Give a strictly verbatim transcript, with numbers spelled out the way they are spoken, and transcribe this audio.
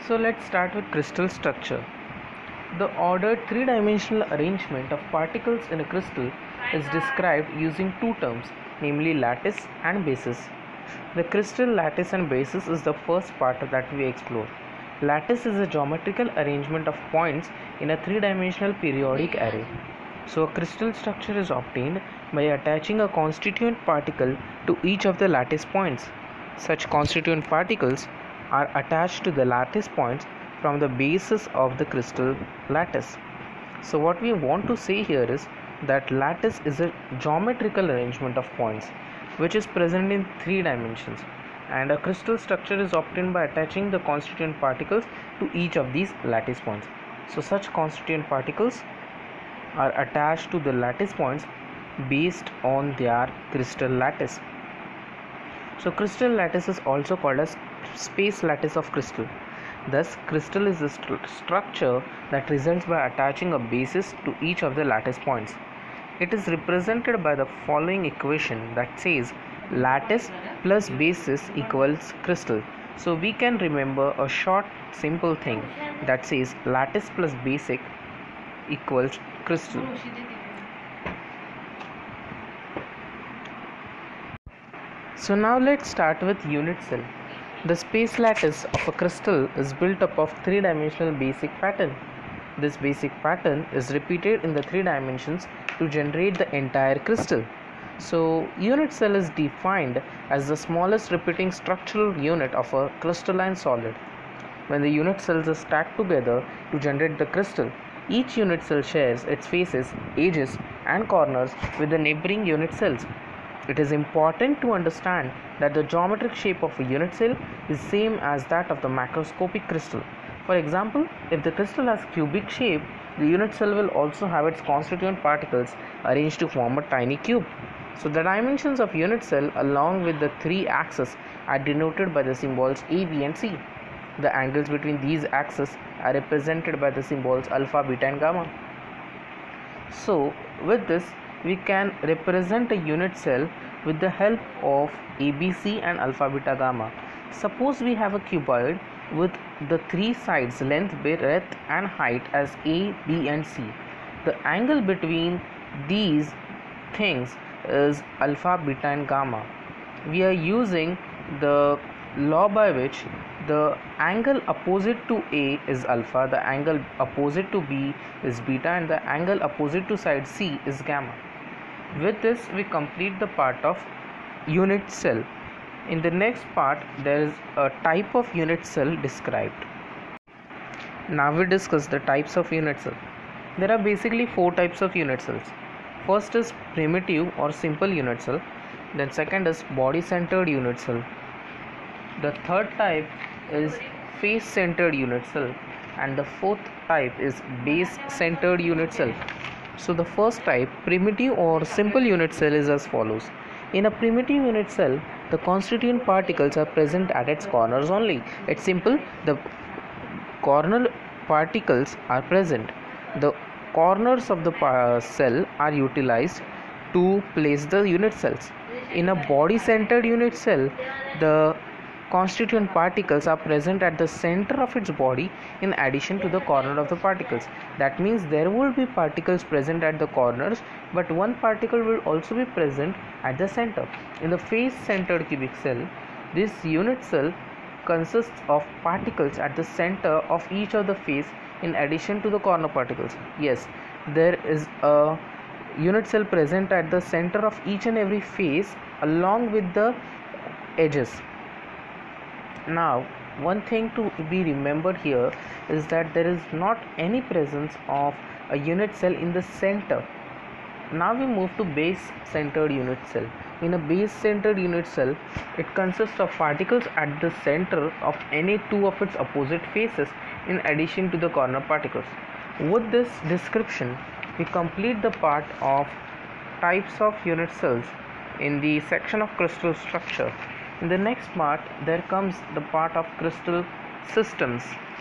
So let's start with crystal structure. The ordered three-dimensional arrangement of particles in a crystal is described using two terms, namely lattice and basis. The crystal lattice and basis is the first part that we explore. Lattice is a geometrical arrangement of points in a three-dimensional periodic array. So a crystal structure is obtained by attaching a constituent particle to each of the lattice points. Such constituent particles are attached to the lattice points from the basis of the crystal lattice. So what we want to say here is that lattice is a geometrical arrangement of points which is present in three dimensions, and a crystal structure is obtained by attaching the constituent particles to each of these lattice points. So such constituent particles are attached to the lattice points based on their crystal lattice. So crystal lattice is also called as space lattice of crystal. Thus, crystal is a st- structure that results by attaching a basis to each of the lattice points. It is represented by the following equation that says lattice plus basis equals crystal. So we can remember a short simple thing that says lattice plus basic equals crystal. So now let's start with unit cell. The space lattice of a crystal is built up of three-dimensional basic pattern. This basic pattern is repeated in the three dimensions to generate the entire crystal. So unit cell is defined as the smallest repeating structural unit of a crystalline solid. When the unit cells are stacked together to generate the crystal, each unit cell shares its faces, edges and corners with the neighboring unit cells. It is important to understand that the geometric shape of a unit cell is same as that of the macroscopic crystal. For example, if the crystal has cubic shape, the unit cell will also have its constituent particles arranged to form a tiny cube. So the dimensions of unit cell along with the three axes are denoted by the symbols A, B and C. The angles between these axes are represented by the symbols alpha, beta and gamma. So with this, we can represent a unit cell with the help of A B C and alpha, beta, gamma. Suppose we have a cuboid with the three sides length, breadth and height as A, B and C. The angle between these things is alpha, beta and gamma. We are using the law by which the angle opposite to A is alpha, the angle opposite to B is beta and the angle opposite to side C is gamma. With this, we complete the part of unit cell. In the next part, there is a type of unit cell described. Now we discuss the types of unit cell. There are basically four types of unit cells. First is primitive or simple unit cell. Then second is body-centered unit cell. The third type is face-centered unit cell. And the fourth type is base-centered unit cell. So the first type, primitive or simple unit cell, is as follows. In a primitive unit cell, the constituent particles are present at its corners only. It's simple, the corner particles are present. The corners of the cell are utilized to place the unit cells. In a body-centered unit cell, the constituent particles are present at the center of its body in addition to the corner of the particles. That means there will be particles present at the corners, but one particle will also be present at the center. In the face-centered cubic cell, this unit cell consists of particles at the center of each of the face in addition to the corner particles. Yes, there is a unit cell present at the center of each and every face along with the edges. Now, one thing to be remembered here is that there is not any presence of a unit cell in the center. Now we move to base-centered unit cell. In a base-centered unit cell, it consists of particles at the center of any two of its opposite faces in addition to the corner particles. With this description, we complete the part of types of unit cells in the section of crystal structure. In the next part, there comes the part of crystal systems.